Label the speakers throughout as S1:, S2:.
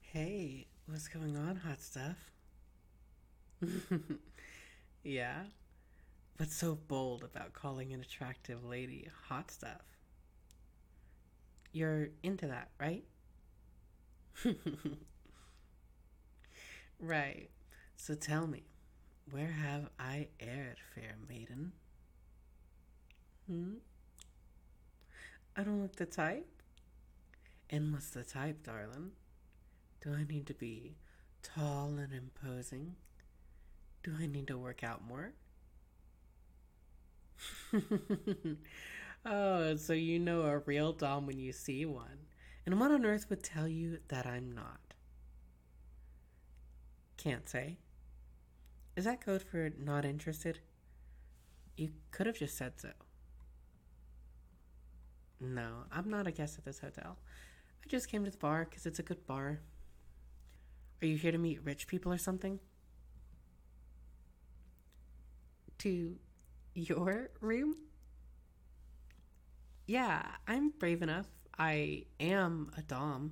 S1: Hey, what's going on, hot stuff? Yeah? What's so bold about calling an attractive lady hot stuff? You're into that, right? Right. So tell me, where have I erred, fair maiden? Hmm? I don't look the type? And what's the type, darling? Do I need to be tall and imposing? Do I need to work out more? Oh, so you know a real Dom when you see one. And what on earth would tell you that I'm not? Can't say. Is that code for not interested? You could have just said so. No, I'm not a guest at this hotel. I just came to the bar because it's a good bar. Are you here to meet rich people or something? To your room? Yeah, I'm brave enough. I am a Dom.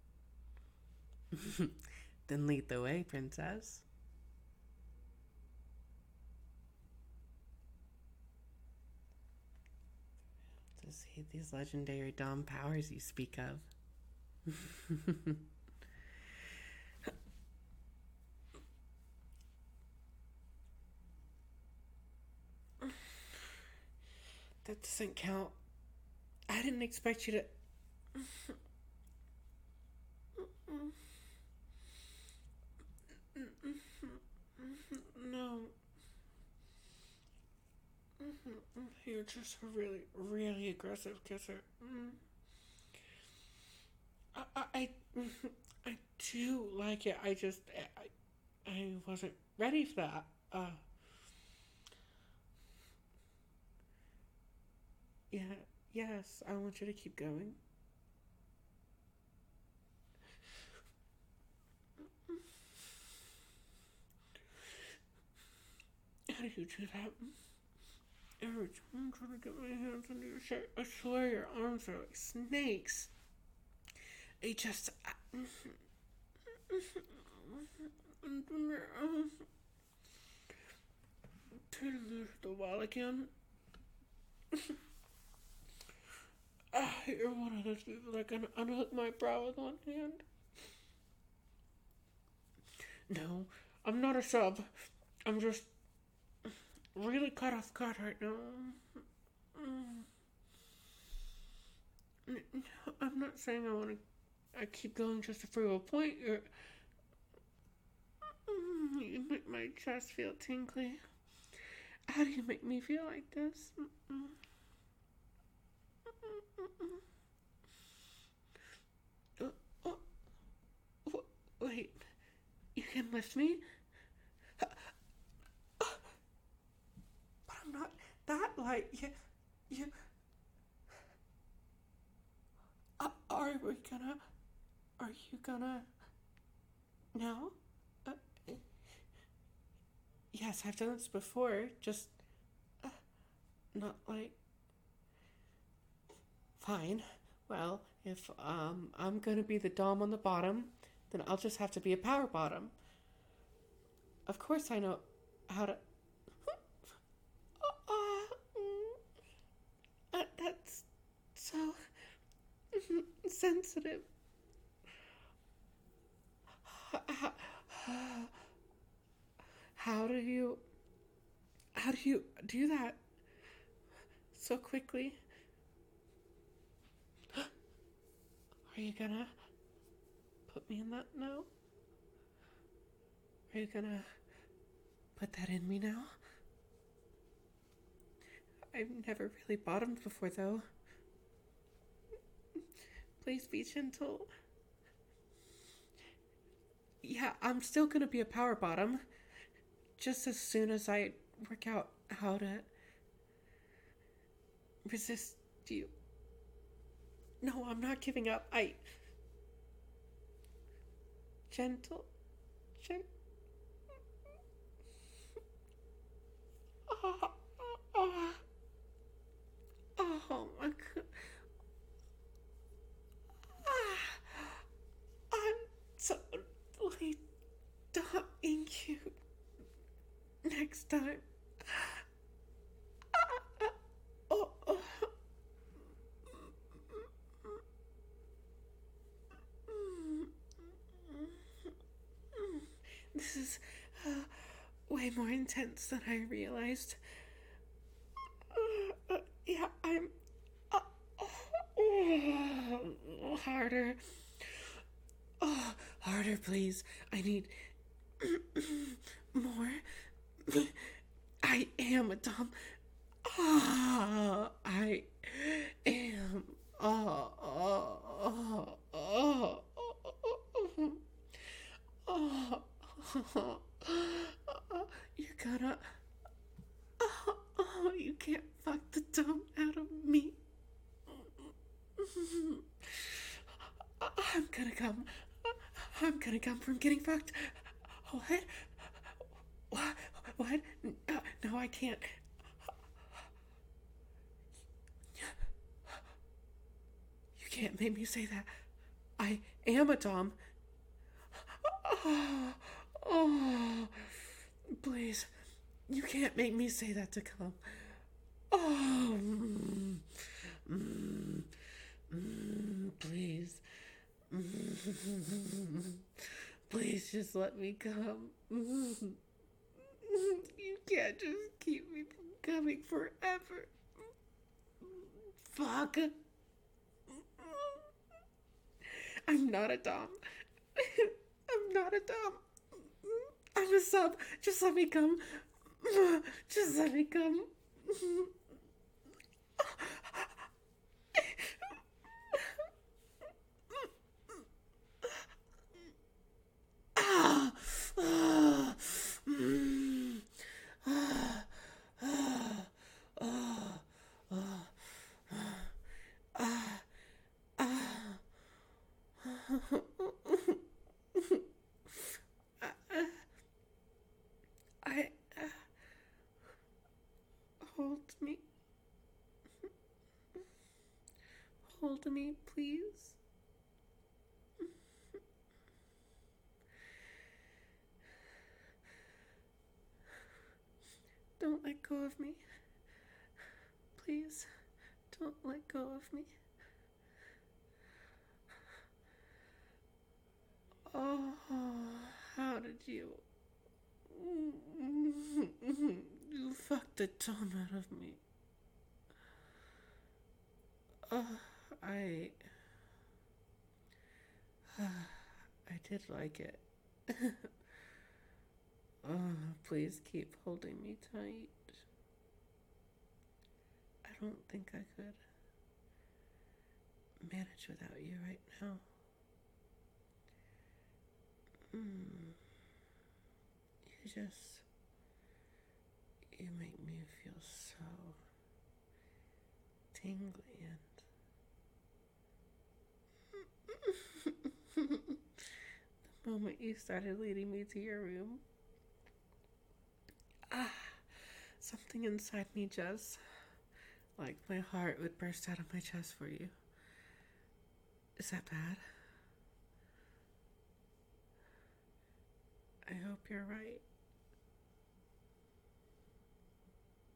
S1: Then lead the way, princess. To see these legendary Dom powers you speak of. That doesn't count. I didn't expect you to. No. You're just a really, really aggressive kisser. I, I, I, I do like it. I wasn't ready for that. Yeah, yes, I want you to keep going. How do you do that? Every time I'm trying to get my hands under your shirt, I swear your arms are like snakes. They just. Turn the wall again. You're one of those people that can unhook my brow with one hand. No, I'm not a sub. I'm just really cut off guard right now. I'm not saying I want to. I keep going just to prove a point. You make my chest feel tingly. How do you make me feel like this? Uh, oh, wait, you can lift me? But I'm not that light. You, are we gonna, are you gonna, no? Uh, yes, I've done this before, just not like, fine. Well, if I'm gonna be the Dom on the bottom, then I'll just have to be a power bottom. Of course I know how to. That's so sensitive. How, how do you do that so quickly? Are you gonna put me in that now? Are you gonna put that in me now? I've never really bottomed before though. Please be gentle. Yeah, I'm still gonna be a power bottom. Just as soon as I work out how to resist you. No, I'm not giving up. Gentle. Gentle. Oh, oh, oh my god. Ah, I'm so cute. Next time. Oh, oh. This is way more intense than I realized. Yeah, I'm. Harder. Oh, harder, please. I need more. I am a dumb. I am. You're gonna. You can't fuck the dumb out of me. I'm gonna come. I'm gonna come from getting fucked. What? What? No, I can't. You can't make me say that. I am a Dom. Oh, please. You can't make me say that to come. Oh, please. Please just let me come. You can't just keep me from coming forever. Fuck. I'm not a Dom. I'm not a Dom. I'm a sub. Just let me come. Just let me come. I hold me. Hold me, please. Don't let go of me. Please, don't let go of me. Oh, how did you? You fucked the tongue out of me. I. I did like it. Please keep holding me tight. I don't think I could manage without you right now. You make me feel so tingly and the moment you started leading me to your room, something inside me just, like my heart would burst out of my chest for you. Is that bad? I hope you're right.